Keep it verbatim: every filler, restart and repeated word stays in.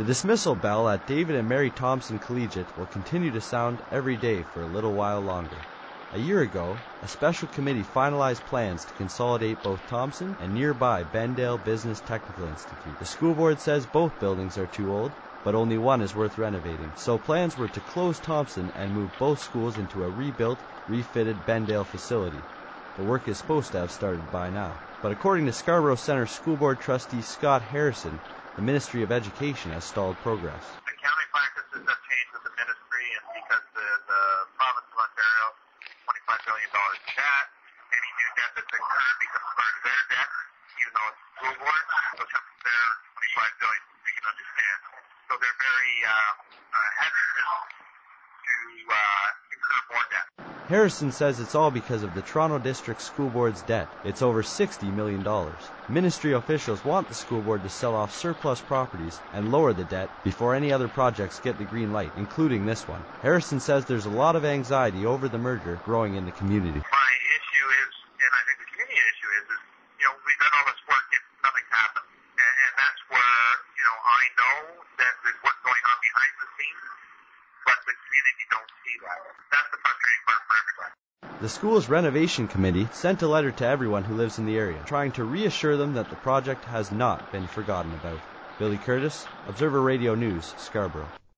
The dismissal bell at David and Mary Thompson Collegiate will continue to sound every day for a little while longer. A year ago, a special committee finalized plans to consolidate both Thompson and nearby Bendale Business Technical Institute. The school board says both buildings are too old, but only one is worth renovating. So plans were to close Thompson and move both schools into a rebuilt, refitted Bendale facility. The work is supposed to have started by now. But according to Scarborough Centre School Board trustee Scott Harrison, the Ministry of Education has stalled progress. Accounting practices have changed with the ministry, and because the, the province of Ontario is twenty-five billion dollars in debt, any new debt that's incurred becomes part of their debt, even though it's the school board, so it's their twenty-five billion dollars, we can understand. So they're very uh, uh, hesitant to uh, incur more debt. Harrison says it's all because of the Toronto District School Board's debt. It's over sixty million dollars. Ministry officials want the school board to sell off surplus properties and lower the debt before any other projects get the green light, including this one. Harrison says there's a lot of anxiety over the merger growing in the community. My issue is, and I think the community issue is, is you know, we've done all this work and nothing's happened. And, and that's where, you know, I know that there's work going on behind the scenes, but the community don't see that. That's the frustrating part for everybody. The school's renovation committee sent a letter to everyone who lives in the area, trying to reassure them that the project has not been forgotten about. Billy Curtis, Observer Radio News, Scarborough.